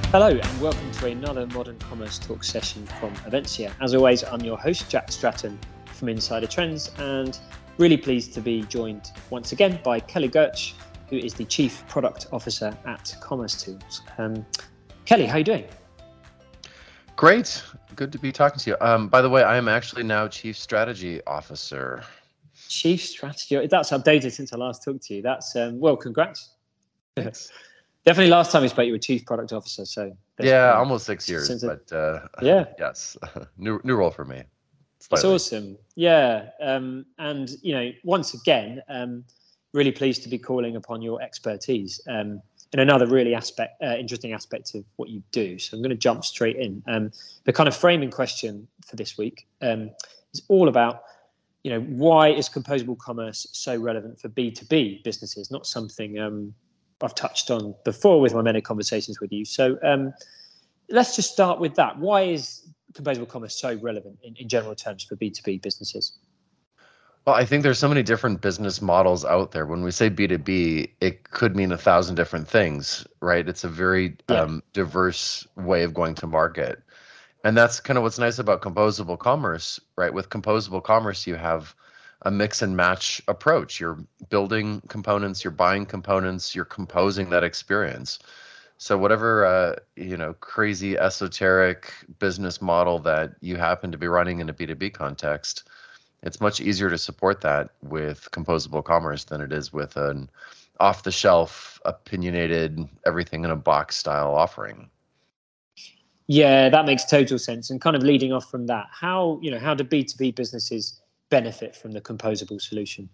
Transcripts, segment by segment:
Hello and welcome to another Modern Commerce Talk session from Avencia. As always, I'm your host, Jack Stratton from Insider Trends, and really pleased to be joined once again by Kelly Gertsch, who is the Chief Product Officer at commercetools. Kelly, how are you doing? Great. Good to be talking to you. By the way, I am actually now Chief Strategy Officer. Chief Strategy, that's updated since I last talked to you. That's, well, congrats. Thanks. Definitely last time we spoke, you were Chief Product Officer. So yeah, almost 6 years, but yeah, yes, new role for me. Slightly. It's awesome. Yeah. And, once again, really pleased to be calling upon your expertise in another really interesting aspect of what you do. So I'm going to jump straight in. The kind of framing question for this week is all about, why is composable commerce so relevant for B2B businesses? Not something I've touched on before with my many conversations with you. So let's just start with that. Why is composable commerce so relevant in general terms for B2B businesses? Well, I think there's so many different business models out there. When we say B2B, it could mean 1,000 different things, right? It's a very diverse way of going to market. And that's kind of what's nice about composable commerce, right? With composable commerce, you have a mix and match approach. You're building components, you're buying components, you're composing that experience. So whatever crazy esoteric business model that you happen to be running in a B2B context, it's much easier to support that with composable commerce than it is with an off-the-shelf, opinionated, everything in a box style offering. Yeah, that makes total sense. And kind of leading off from that, how do B2B businesses benefit from the composable solution?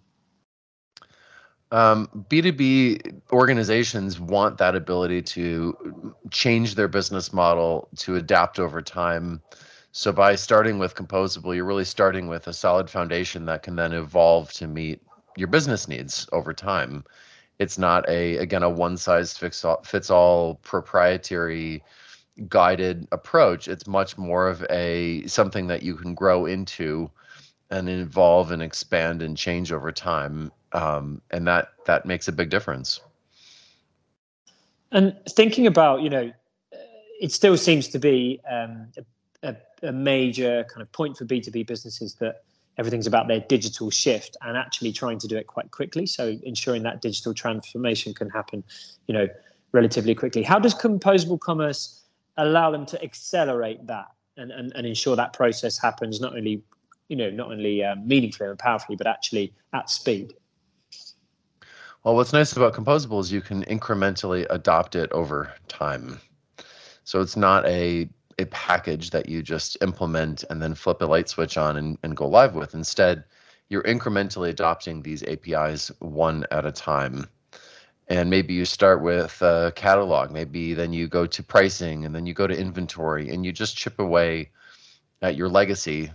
B2B organizations want that ability to change their business model to adapt over time. So by starting with composable, you're really starting with a solid foundation that can then evolve to meet your business needs over time. It's not a one-size-fits-all proprietary guided approach. It's much more of something that you can grow into and evolve and expand and change over time. And that makes a big difference. And thinking about, it still seems to be a major kind of point for B2B businesses that everything's about their digital shift and actually trying to do it quite quickly. So ensuring that digital transformation can happen, relatively quickly. How does composable commerce allow them to accelerate that and ensure that process happens not only meaningfully and powerfully, but actually at speed? Well, what's nice about composable is you can incrementally adopt it over time. So it's not a package that you just implement and then flip a light switch on and go live with. Instead, you're incrementally adopting these APIs one at a time. And maybe you start with a catalog, maybe then you go to pricing, and then you go to inventory, and you just chip away at your legacy.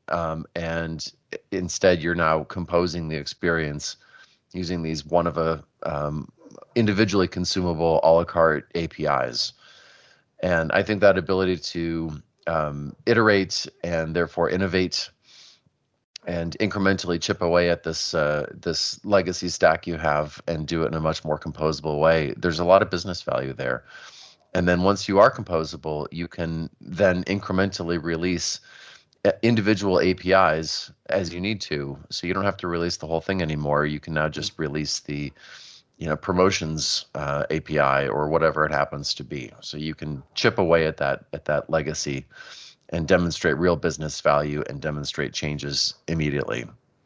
And instead, you're now composing the experience using these individually consumable a la carte APIs. And I think that ability to iterate and therefore innovate and incrementally chip away at this legacy stack you have and do it in a much more composable way, there's a lot of business value there. And then once you are composable, you can then incrementally release individual APIs as you need to. So you don't have to release the whole thing anymore. You can now just release the promotions API or whatever it happens to be. So you can chip away at that legacy and demonstrate real business value and demonstrate changes immediately.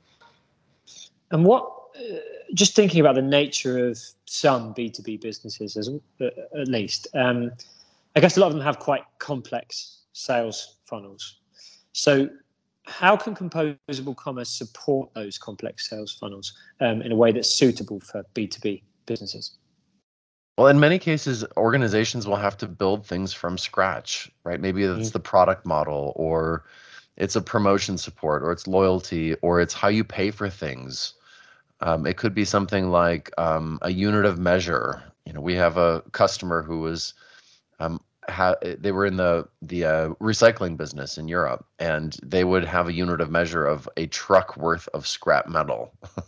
And just thinking about the nature of some B2B businesses, at least, I guess a lot of them have quite complex sales funnels. So how can composable commerce support those complex sales funnels in a way that's suitable for B2B businesses? Well, in many cases, organizations will have to build things from scratch, right? Maybe it's the product model, or it's a promotion support, or it's loyalty, or it's how you pay for things. It could be something like a unit of measure. We have a customer who was they were in the recycling business in Europe, and they would have a unit of measure of a truck worth of scrap metal,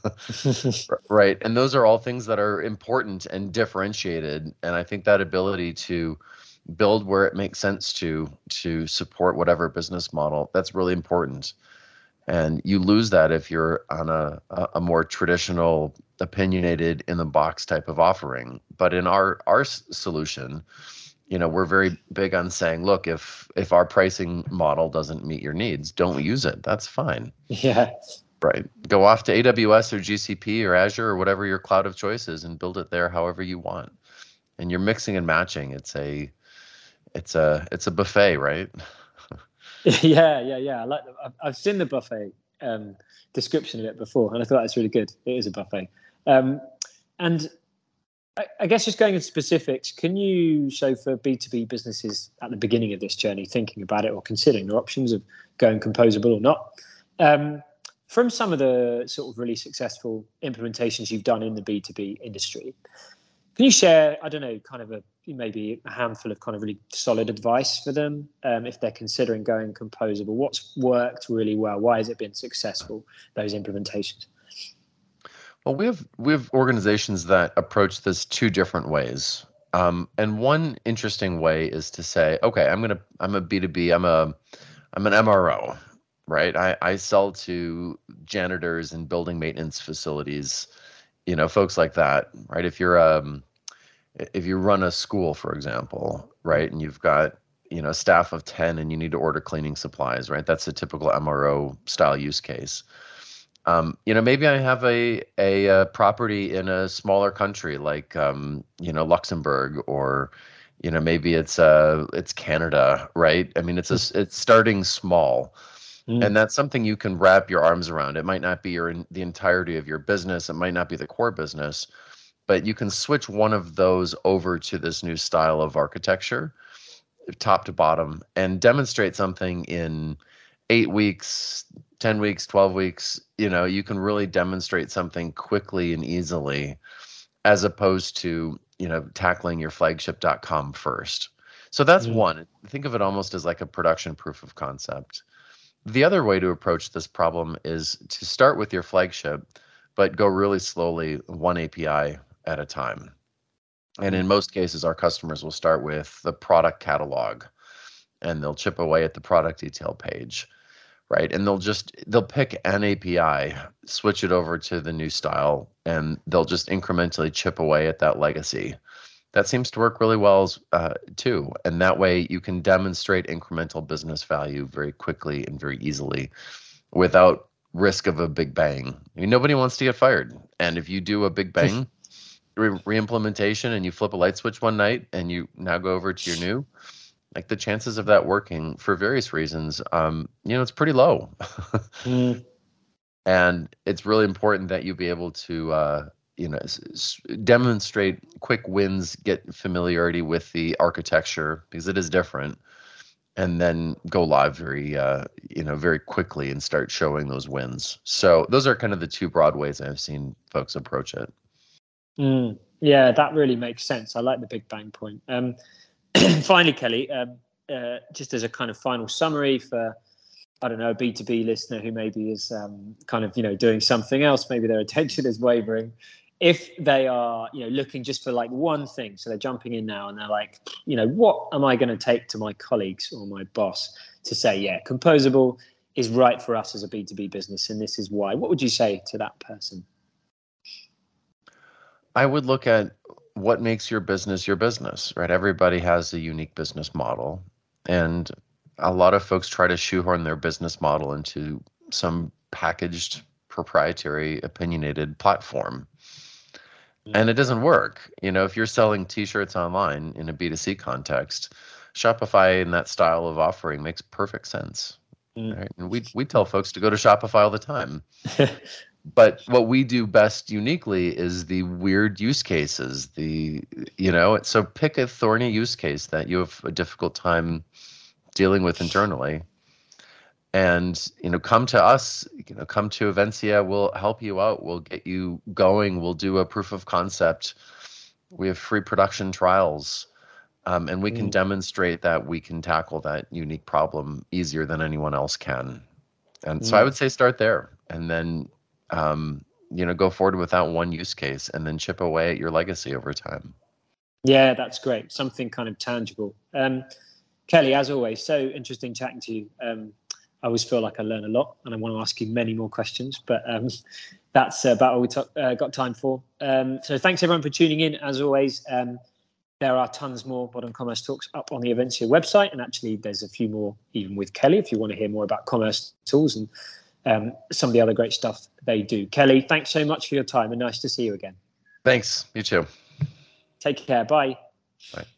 right? And those are all things that are important and differentiated. And I think that ability to build where it makes sense to support whatever business model. That's really important. And you lose that if you're on a more traditional, opinionated, in the box type of offering. But in our solution, we're very big on saying, look, if our pricing model doesn't meet your needs, don't use it. That's fine. Yeah. Right. Go off to AWS or GCP or Azure or whatever your cloud of choice is and build it there however you want. And you're mixing and matching. It's a buffet, right? Yeah. I like that. I've seen the buffet description of it before, and I thought it's really good. It is a buffet. And I guess just going into specifics, can you show for B2B businesses at the beginning of this journey, thinking about it or considering their options of going composable or not, from some of the sort of really successful implementations you've done in the B2B industry, can you share, I don't know, kind of maybe a handful of kind of really solid advice for them if they're considering going composable? What's worked really well? Why has it been successful, those implementations? Well, we have organizations that approach this two different ways. And one interesting way is to say, okay, I'm a B2B, I'm an MRO, right? I sell to janitors and building maintenance facilities, folks like that, right? If you run a school, for example, right, and you've got a staff of 10 and you need to order cleaning supplies, right? That's a typical MRO style use case. Maybe I have a property in a smaller country like Luxembourg, or maybe it's Canada, right? I mean, it's starting small, and that's something you can wrap your arms around. It might not be the entirety of your business, it might not be the core business, but you can switch one of those over to this new style of architecture, top to bottom, and demonstrate something in 8 weeks, 10 weeks, 12 weeks. You can really demonstrate something quickly and easily, as opposed to tackling your flagship.com first. So that's one. Think of it almost as like a production proof of concept. The other way to approach this problem is to start with your flagship, but go really slowly, one API at a time. And in most cases, our customers will start with the product catalog, and they'll chip away at the product detail page, right? And they'll pick an API, switch it over to the new style, and they'll just incrementally chip away at that legacy. That seems to work really well too. And that way you can demonstrate incremental business value very quickly and very easily without risk of a big bang. I mean, nobody wants to get fired. And if you do a big bang re-implementation and you flip a light switch one night and you now go over to your new, like, the chances of that working for various reasons, it's pretty low. And it's really important that you be able to, demonstrate quick wins, get familiarity with the architecture because it is different, and then go live very quickly and start showing those wins. So those are kind of the two broad ways I've seen folks approach it. Yeah, that really makes sense. I like the big bang point. Finally, Kelly, just as a kind of final summary for, I don't know, a B2B listener who maybe is kind of, doing something else, maybe their attention is wavering. If they are, looking just for like one thing, so they're jumping in now and they're like, what am I going to take to my colleagues or my boss to say, yeah, composable is right for us as a B2B business, and this is why? What would you say to that person? I would look at what makes your business, right? Everybody has a unique business model, and a lot of folks try to shoehorn their business model into some packaged, proprietary, opinionated platform. And it doesn't work. If you're selling t-shirts online in a B2C context, Shopify in that style of offering makes perfect sense. Right? And we tell folks to go to Shopify all the time. But what we do best uniquely is the weird use cases, so pick a thorny use case that you have a difficult time dealing with internally, and come to us, come to Evencia. We'll help you out, we'll get you going, we'll do a proof of concept. We have free production trials, and we can demonstrate that we can tackle that unique problem easier than anyone else can. And so I would say start there, and then go forward with that one use case, and then chip away at your legacy over time. Yeah, that's great. Something kind of tangible. Kelly, as always, so interesting chatting to you. I always feel like I learn a lot, and I want to ask you many more questions, but that's about all we got time for. So thanks everyone for tuning in. As always, there are tons more Modern Commerce Talks up on the Eventia website, and actually there's a few more even with Kelly if you want to hear more about commerce tools and some of the other great stuff they do. Kelly, thanks so much for your time, and nice to see you again. Thanks. You too. Take care. Bye. Bye.